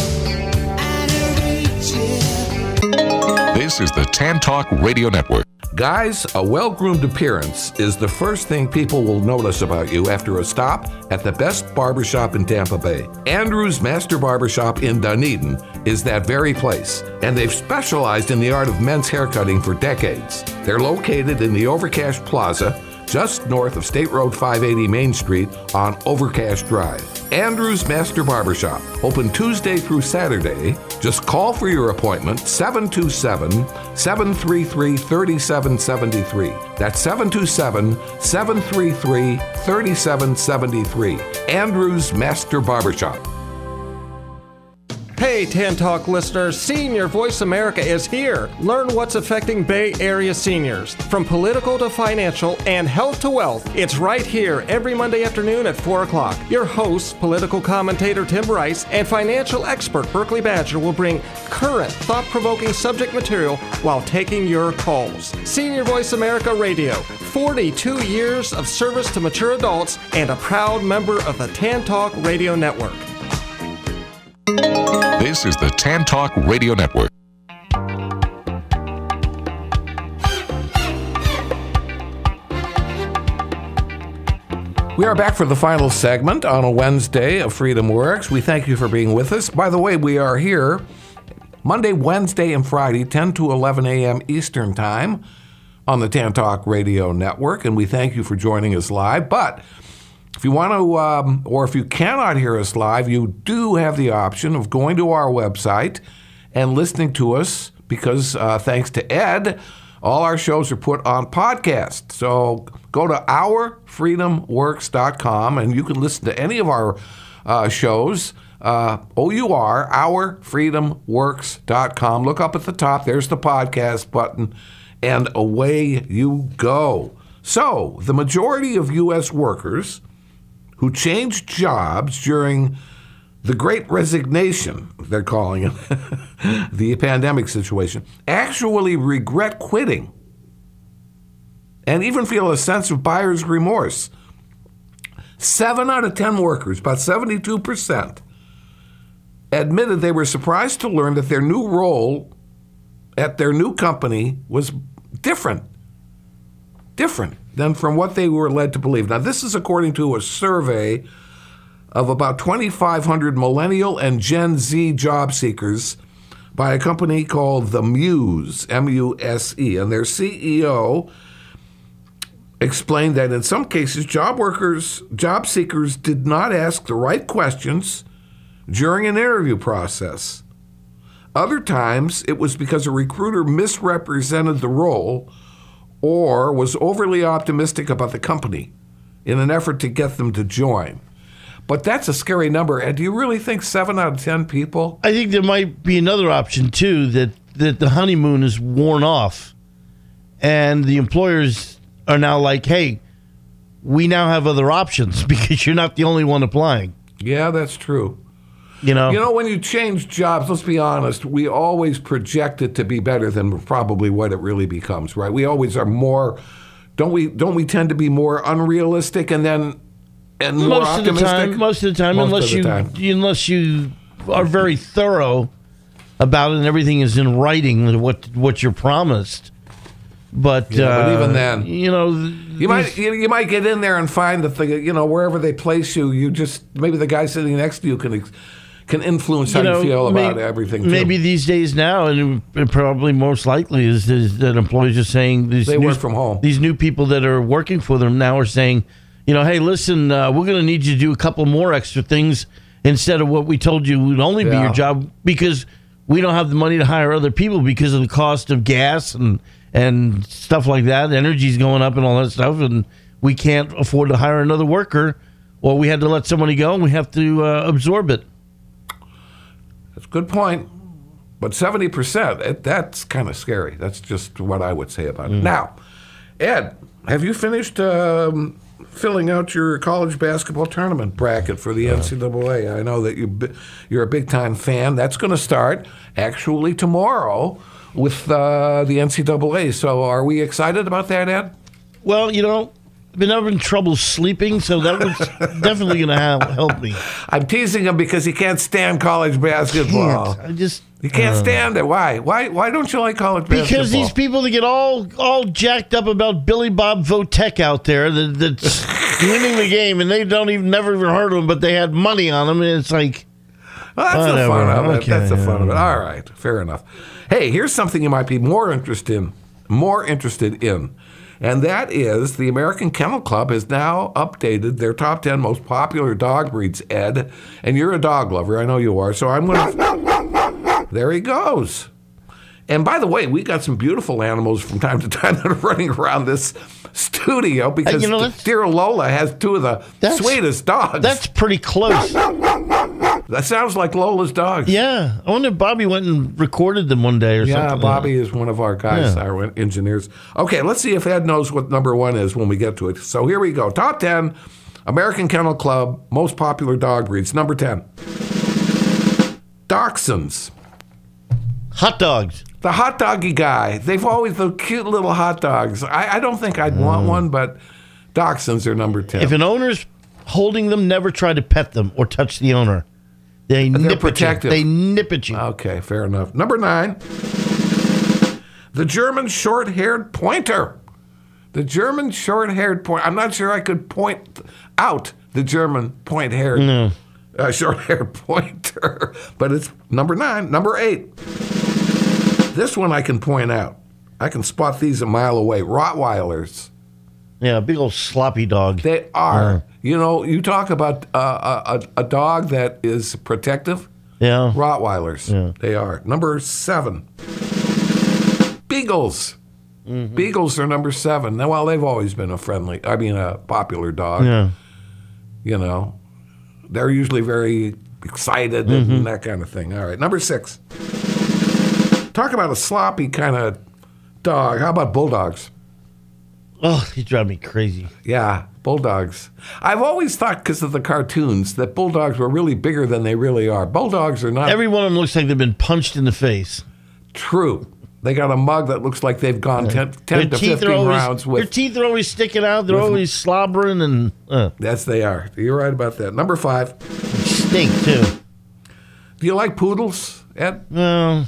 This is the Tan Talk Radio Network. Guys, a well-groomed appearance is the first thing people will notice about you after a stop at the best barbershop in Tampa Bay. Andrew's Master Barbershop in Dunedin is that very place, and they've specialized in the art of men's haircutting for decades. They're located in the Overcash Plaza, just north of State Road five eighty Main Street on Overcash Drive. Andrew's Master Barbershop, open Tuesday through Saturday. Just call for your appointment, seven two seven, seven three three, three seven seven three. That's seven two seven, seven three three, three seven seven three. Andrew's Master Barbershop. Hey, Tan Talk listeners, Senior Voice America is here. Learn what's affecting Bay Area seniors, from political to financial and health to wealth. It's right here every Monday afternoon at four o'clock. Your hosts, political commentator Tim Rice and financial expert Berkeley Badger, will bring current, thought-provoking subject material while taking your calls. Senior Voice America Radio, forty-two years of service to mature adults and a proud member of the Tan Talk Radio Network. This is the Tan Talk Radio Network. We are back for the final segment on a Wednesday of Freedom Works. We thank you for being with us. By the way, we are here Monday, Wednesday, and Friday, ten to eleven a.m. Eastern Time on the Tan Talk Radio Network, and we thank you for joining us live. But if you want to, um, or if you cannot hear us live, you do have the option of going to our website and listening to us because uh, thanks to Ed, all our shows are put on podcast. So go to our freedom works dot com and you can listen to any of our uh, shows. Uh, O U R, our freedom works dot com. Look up at the top. There's the podcast button, and away you go. So the majority of U S workers who changed jobs during the Great Resignation, they're calling it, the pandemic situation, actually regret quitting and even feel a sense of buyer's remorse. Seven out of ten workers, about seventy-two percent, admitted they were surprised to learn that their new role at their new company was different. Different than from what they were led to believe. Now, this is according to a survey of about twenty-five hundred millennial and Gen Z job seekers by a company called The Muse, M U S E. And their C E O explained that in some cases, job workers, job seekers did not ask the right questions during an interview process. Other times, it was because a recruiter misrepresented the role or was overly optimistic about the company in an effort to get them to join. But that's a scary number. And do you really think seven out of ten people? I think there might be another option, too, that, that the honeymoon is worn off. And the employers are now like, hey, we now have other options because you're not the only one applying. Yeah, that's true. You know, you know, when you change jobs, let's be honest, we always project it to be better than probably what it really becomes, right? We always are more, don't we? Don't we tend to be more unrealistic and then and more most optimistic? Of the time, most of the time, most unless of the you time. unless you are very thorough about it and everything is in writing what what you're promised. But, yeah, uh, but even then, you know, you might you, you might get in there and find that the you know wherever they place you, you just maybe the guy sitting next to you can. can influence how you, know, you feel about may, everything, too. Maybe these days now, and it probably most likely is, is that employees are saying these they new, work from home. These new people that are working for them now are saying, you know, hey, listen, uh, we're going to need you to do a couple more extra things instead of what we told you would only yeah. be your job because we don't have the money to hire other people because of the cost of gas and and stuff like that. Energy's going up and all that stuff, and we can't afford to hire another worker, or we had to let somebody go and we have to uh, absorb it. That's a good point. But seventy percent, it, that's kind of scary. That's just what I would say about it. Mm. Now, Ed, have you finished um, filling out your college basketball tournament bracket for the uh, N C double A? I know that you, you're a big-time fan. That's going to start actually tomorrow with uh, the N C double A. So are we excited about that, Ed? Well, you know, I've been having trouble sleeping, so that was definitely going to help me. I'm teasing him because he can't stand college basketball. I, can't. I just, You can't stand it. Why? Why? Why don't you like college basketball? Because these people that get all all jacked up about Billy Bob Votek out there that, that's winning the game, and they don't even never even heard of him, but they had money on him, and it's like, well, that's whatever. the fun of it. Okay, That's the yeah. fun of it. All right, fair enough. Hey, here's something you might be more interested in, more interested in, and that is the American Kennel Club has now updated their top ten most popular dog breeds. Ed, and you're a dog lover, I know you are. So I'm going to. There he goes. And by the way, we got some beautiful animals from time to time that are running around this studio because you know, that's- dear Lola has two of the That's- sweetest dogs. that's pretty close. That sounds like Lola's dogs. Yeah. I wonder if Bobby went and recorded them one day or Yeah, something. Bobby is one of our guys, Yeah. our engineers. Okay, let's see if Ed knows what number one is when we get to it. So here we go. Top ten, American Kennel Club, most popular dog breeds. Number ten, Dachshunds. Hot dogs. The hot doggy guy. They've always, the cute little hot dogs. I, I don't think I'd want one, but Dachshunds are number ten. If an owner's holding them, never try to pet them or touch the owner. They they're nip protective. at you. They nip at you. Okay, fair enough. Number nine, the German short-haired pointer. The German short-haired pointer. I'm not sure I could point out the German point-haired, No. uh, short-haired pointer, but it's number nine. Number eight, this one I can point out. I can spot these a mile away. Rottweilers. Yeah, a big old sloppy dog. They are. You know, you talk about uh, a, a dog that is protective. Yeah. Rottweilers. Yeah. They are. Number seven, Beagles. Mm-hmm. Beagles are number seven. Now, well, they've always been a friendly, I mean, a popular dog. Yeah. You know, they're usually very excited Mm-hmm. and that kind of thing. All right. Number six, talk about a sloppy kind of dog. How about bulldogs? Oh, you drive me crazy. Yeah, bulldogs. I've always thought, because of the cartoons, that bulldogs were really bigger than they really are. Bulldogs are not Every one of them looks like they've been punched in the face. true. They got a mug that looks like they've gone ten, ten to fifteen always, rounds their with. teeth are always sticking out. They're always slobbering and uh, Yes, they are. You're right about that. Number five, stink too. do you like poodles, Ed? No,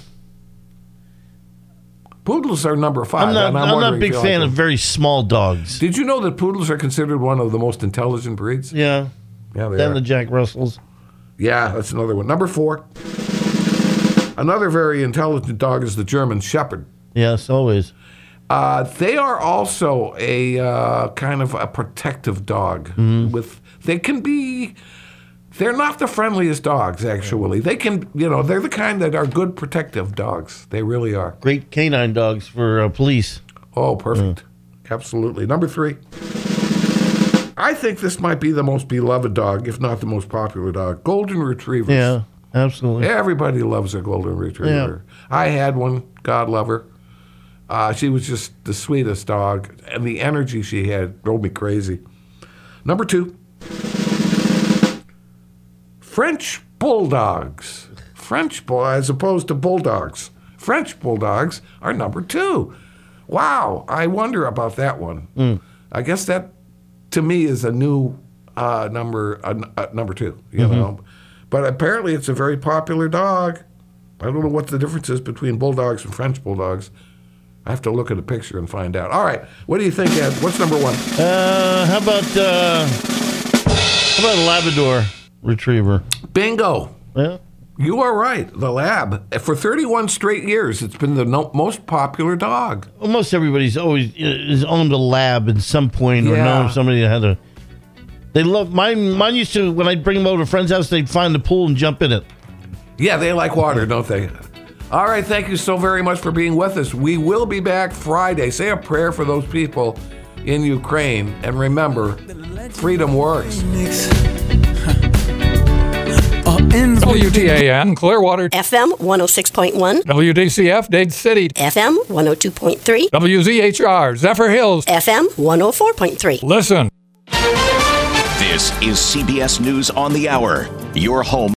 Poodles are number five. I'm not. and I'm, not a wondering big if you fan like of them. very small dogs. Did you know that poodles are considered one of the most intelligent breeds? Yeah, Yeah, they then are. the Jack Russells. Yeah, that's another one. Number four, another very intelligent dog is the German Shepherd. Yes, always. Uh, they are also a uh, kind of a protective dog. Mm-hmm. With they can be, they're not the friendliest dogs. Actually, they can, you know, they're the kind that are good protective dogs. They really are. Great canine dogs for uh, police. Oh, perfect. Absolutely. Number three, I think this might be the most beloved dog, if not the most popular dog. Golden Retrievers. Yeah, absolutely. Everybody loves a golden retriever. I had one. God love her. Uh, she was just the sweetest dog, and the energy she had drove me crazy. Number two, French bulldogs. French bull, as opposed to bulldogs. French bulldogs are number two. Wow, I wonder about that one. Mm. I guess that, to me, is a new uh, number uh, uh, number two. You Mm-hmm. know, but apparently it's a very popular dog. I don't know what the difference is between bulldogs and French bulldogs. I have to look at a picture and find out. All right, what do you think, Ed? What's number one? Uh, how about uh, how about a Labrador Retriever? Bingo. Yeah. You are right. The Lab. For thirty-one straight years, it's been the no- most popular dog. Almost everybody's always is owned a lab at some point or Yeah. known somebody that had a. They love mine. Mine used to when I'd bring them over to a friend's house, they'd find the pool and jump in it. Yeah, they like water, don't they? All right, thank you so very much for being with us. We will be back Friday. Say a prayer for those people in Ukraine. And remember, freedom works. W T A N Clearwater, F M one oh six point one, W D C F Dade City, F M one oh two point three, W Z H R Zephyr Hills, F M one oh four point three. Listen. This is C B S News on the Hour, your home